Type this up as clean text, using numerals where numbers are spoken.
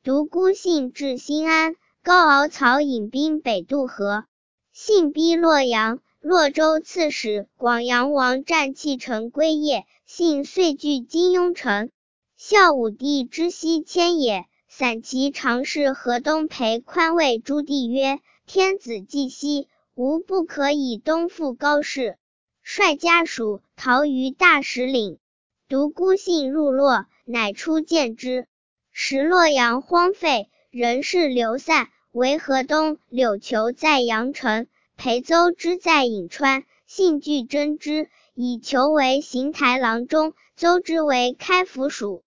独孤信至新安，高敖曹引兵北渡河。信逼洛阳，洛州刺史广阳王战弃城归邺，信遂据金庸城。孝武帝知悉迁也，散骑常侍河东裴宽谓朱棣曰：天子既息，吾不可以东赴高氏。率家属逃于大石岭。独孤信入洛，乃出见之。时洛阳荒废，人士流散，唯河东柳裘在阳城，裴邹之在颍川。信据征之，以裘为行台郎中，邹之为开府属。